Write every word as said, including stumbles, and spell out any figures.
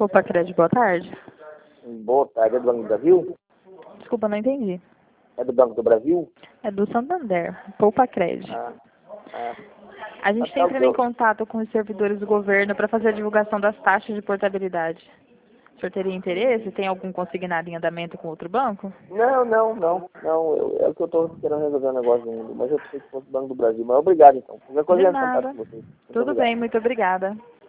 Opa, Crédito, boa tarde. Boa tarde, é do Banco do Brasil? Desculpa, não entendi. É do Banco do Brasil? É do Santander, Poupa Crédito. Ah, ah. A gente Ah, está tá, entrando em eu- contato com os servidores do governo para fazer a divulgação das taxas de portabilidade. O senhor teria interesse? Tem algum consignado em andamento com outro banco? Não, não, não, não, eu, é o que eu estou querendo resolver um negócio ainda, mas eu pensei que fosse o Banco do Brasil, mas obrigado então. Qualquer coisa De eu entro em contato nada. com vocês. Muito Tudo obrigado. bem, muito obrigada.